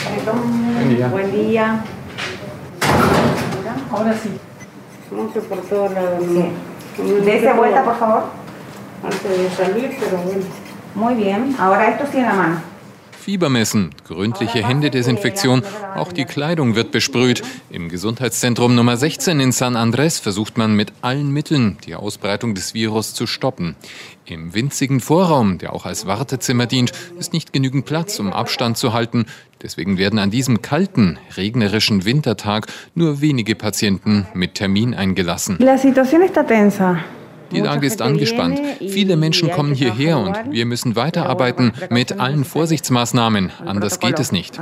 Buen día. Buen día. Ahora sí. Mucho por todos lados. ¿No? Dese vuelta, por favor. Antes de salir, pero bueno. Muy bien. Ahora esto sí en la mano. Fiebermessen, gründliche Händedesinfektion, auch die Kleidung wird besprüht. Im Gesundheitszentrum Nummer 16 in San Andrés versucht man mit allen Mitteln, die Ausbreitung des Virus zu stoppen. Im winzigen Vorraum, der auch als Wartezimmer dient, ist nicht genügend Platz, um Abstand zu halten. Deswegen werden an diesem kalten, regnerischen Wintertag nur wenige Patienten mit Termin eingelassen. La situación está tensa. Die Lage ist angespannt. Viele Menschen kommen hierher und wir müssen weiterarbeiten mit allen Vorsichtsmaßnahmen. Anders geht es nicht,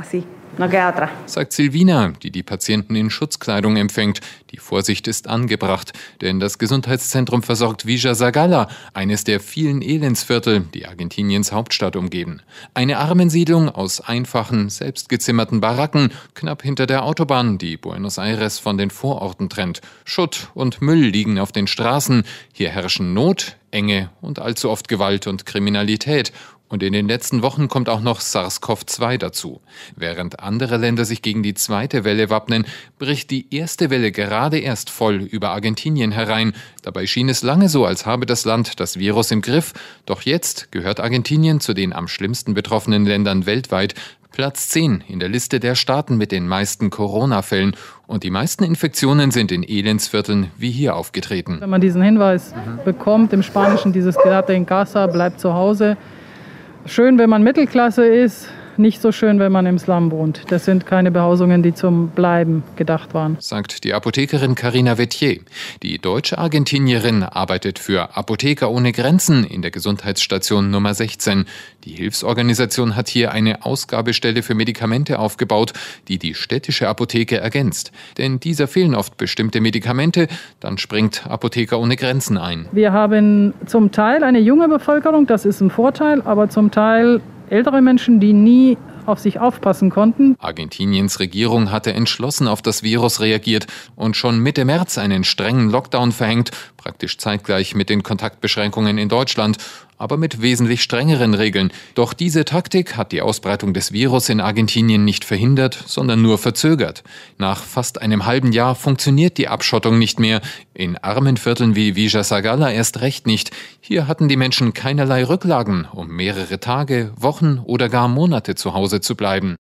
sagt Silvina, die die Patienten in Schutzkleidung empfängt. Die Vorsicht ist angebracht, denn das Gesundheitszentrum versorgt Villa Zagala, eines der vielen Elendsviertel, die Argentiniens Hauptstadt umgeben. Eine Armensiedlung aus einfachen, selbstgezimmerten Baracken, knapp hinter der Autobahn, die Buenos Aires von den Vororten trennt. Schutt und Müll liegen auf den Straßen. Hier herrschen Not, Enge und allzu oft Gewalt und Kriminalität. Und in den letzten Wochen kommt auch noch SARS-CoV-2 dazu. Während andere Länder sich gegen die zweite Welle wappnen, bricht die erste Welle gerade erst voll über Argentinien herein. Dabei schien es lange so, als habe das Land das Virus im Griff. Doch jetzt gehört Argentinien zu den am schlimmsten betroffenen Ländern weltweit. Platz 10 in der Liste der Staaten mit den meisten Corona-Fällen. Und die meisten Infektionen sind in Elendsvierteln wie hier aufgetreten. Wenn man diesen Hinweis bekommt, im Spanischen dieses Quédate en casa, bleibt zu Hause. Schön, wenn man Mittelklasse ist, nicht so schön, wenn man im Slum wohnt. Das sind keine Behausungen, die zum Bleiben gedacht waren, sagt die Apothekerin Carina Vettier. Die deutsche Argentinierin arbeitet für Apotheker ohne Grenzen in der Gesundheitsstation Nummer 16. Die Hilfsorganisation hat hier eine Ausgabestelle für Medikamente aufgebaut, die die städtische Apotheke ergänzt. Denn dieser fehlen oft bestimmte Medikamente, dann springt Apotheker ohne Grenzen ein. Wir haben zum Teil eine junge Bevölkerung, das ist ein Vorteil, aber zum Teil ältere Menschen, die nie auf sich aufpassen konnten. Argentiniens Regierung hatte entschlossen auf das Virus reagiert und schon Mitte März einen strengen Lockdown verhängt, praktisch zeitgleich mit den Kontaktbeschränkungen in Deutschland, aber mit wesentlich strengeren Regeln. Doch diese Taktik hat die Ausbreitung des Virus in Argentinien nicht verhindert, sondern nur verzögert. Nach fast einem halben Jahr funktioniert die Abschottung nicht mehr. In armen Vierteln wie Villa Zagala erst recht nicht. Hier hatten die Menschen keinerlei Rücklagen, um mehrere Tage, Wochen oder gar Monate zu Hause zu bleiben.